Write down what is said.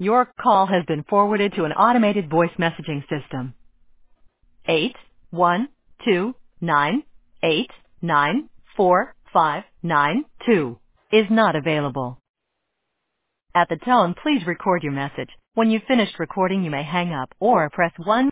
Your call has been forwarded to an automated voice messaging system. 81298945992 is not available. At the tone, please record your message. When you've finished recording, you may hang up or press 1